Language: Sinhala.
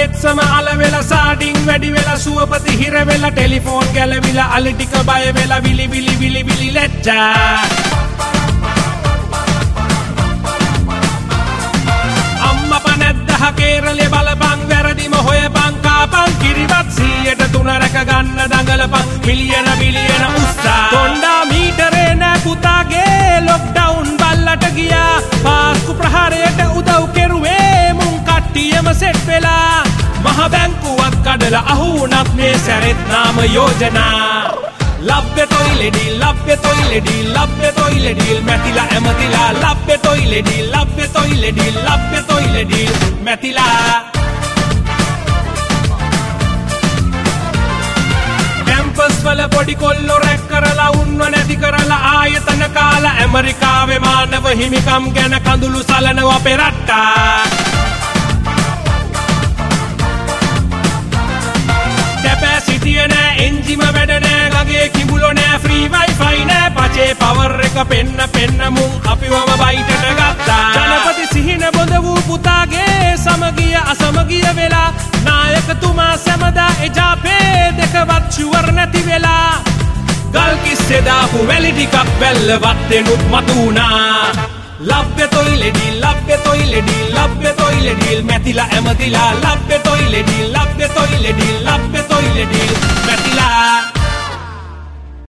පෙත්සම අල වෙලා සාඩින් වැඩි වෙලා සුවපති හිර වෙලා ටෙලිෆෝන් ගැලවිලා අලි ටික බය වෙලා විලි විලි විලි විලි ලැජ්ජා අම්මා නැද්දහ කේරළේ බලපන් වැරදිම හොයපන් කාපන් කිරිවත් 103 රැක ගන්න දඟලපන් මිලියන බිලියන උස්සා කොණ්ඩා මීටරේ නෑ පුතාගේ ලොක්ඩවුන් බල්ලට ගියා පාස්කු ප්‍රහාරයට උදව් කෙරුවේ මුන් කට්ටියම සෙට් වෙලා මහ බැංකුවක් කඩලා අහුණත් මේ සැරෙත් නාම යෝජනා ලබ්බේ toiledil මැතිලා ඇමතිලා ලබ්බේ toiledil මැතිලා කැම්පස් වල පොඩි කොල්ලෝ රැක් කරලා උන්ව නැති කරලා ආයතන කාලා ඇමරිකාවේ මානව හිමිකම් ගැන කඳුළු සලනව පෙරට්ටා කැපැසිටිය නෑ එන්ජිම වැඩ නෑ ගගේ කිඹුලෝ නෑ ෆ්‍රී වයිෆයි නෑ පචේ පවර් එක පෙන්න මුන් අපිවම බයිටට ගත්තා ජනපති සිහින බොඳ වූ පුතාගේ සමගිය අසමගිය වෙලා නායකතුමා සැමදා එජාපේ දෙකවත් ෂුවර් නැති වෙලා ගල් කිස්සේ දාපු වැලි ටිකක් වැල්ලවත් දෙනුත් මතුණා ලබ්බේ toiledil මැතිලා ඇමතිලා ලබ්බේ toiledil මැතිලා